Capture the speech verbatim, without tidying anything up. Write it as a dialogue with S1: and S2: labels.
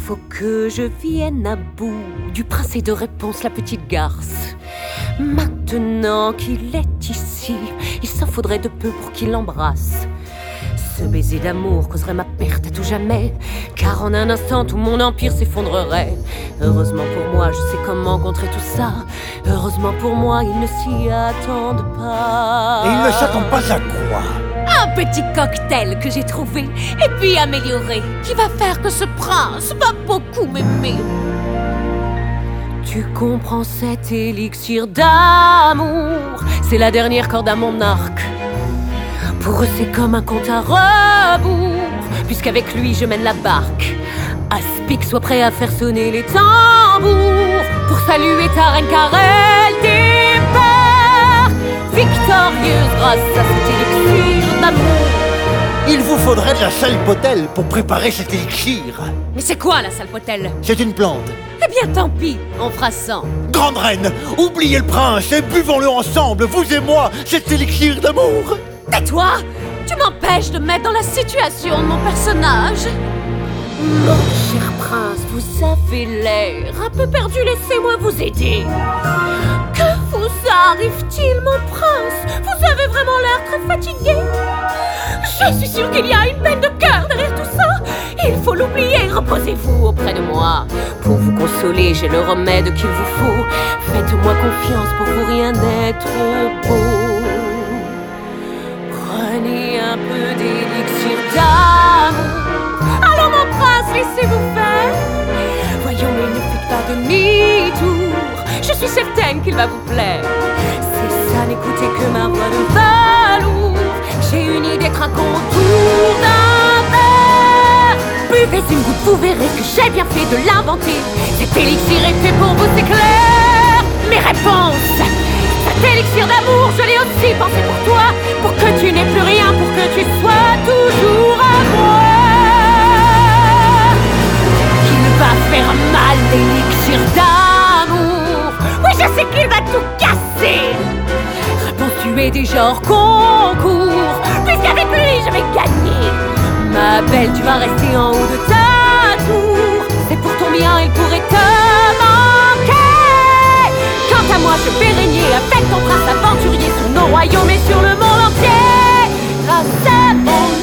S1: faut que je vienne à bout du principe de réponse, la petite garce. Maintenant qu'il est ici, il s'en faudrait de peu pour qu'il l'embrasse. Ce baiser d'amour causerait ma perte à tout jamais, car en un instant tout mon empire s'effondrerait. Heureusement pour moi, je sais comment contrer tout ça. Heureusement pour moi, ils ne s'y attendent pas.
S2: Et ils ne s'attendent pas à quoi?
S1: Un petit cocktail que j'ai trouvé et puis amélioré, qui va faire que ce prince va beaucoup m'aimer. Tu comprends cet élixir d'amour, c'est la dernière corde à mon arc. Pour eux c'est comme un compte à rebours, puisqu'avec lui je mène la barque. Aspic, sois prêt à faire sonner les tambours pour saluer ta reine car elle départ victorieuse grâce à cet élixir d'amour.
S2: Il vous faudrait de la salpotelle pour préparer cet élixir.
S1: Mais c'est quoi la salpotelle?
S2: C'est une plante.
S1: Eh bien tant pis, on fera sans.
S2: Grande reine, oubliez le prince et buvons-le ensemble, vous et moi, cet élixir d'amour.
S1: Tais-toi! Tu m'empêches de me mettre dans la situation de mon personnage. Mon cher prince, vous avez l'air un peu perdu, laissez-moi vous aider. Que vous arrive-t-il, mon prince? Vous avez vraiment l'air très fatigué. Je suis sûre qu'il y a une peine de cœur derrière tout ça. Il faut l'oublier, reposez-vous auprès de moi. Pour vous consoler, j'ai le remède qu'il vous faut. Faites-moi confiance, pour vous rien n'est trop beau. Prenez un peu d'élixir d'amour. Alors mon prince, laissez-vous faire. Voyons, mais ne faites pas demi-tour. Je suis certaine qu'il va vous plaire. C'est ça, n'écoutez que ma voix de velours. J'ai une idée craquant autour d'un verre. Buvez une goutte, vous verrez que j'ai bien fait de l'inventer. Cet élixir est fait pour vous, c'est clair. Mes réponses. Cet élixir d'amour, je l'ai aussi pensé pour toi, pour que tu n'aies plus rien, pour que tu sois toujours à moi. Il va faire mal, l'élixir d'amour. Oui, je sais qu'il va tout casser. Réponse, tu es déjà hors concours, puisqu'avec lui, je vais gagner. Ma belle, tu vas rester en haut de ta tour. C'est pour ton bien, il pourrait te manquer. Quant à moi, je vais régner avec ton prince aventurier sur nos royaumes et sur le monde entier. Grâce à mon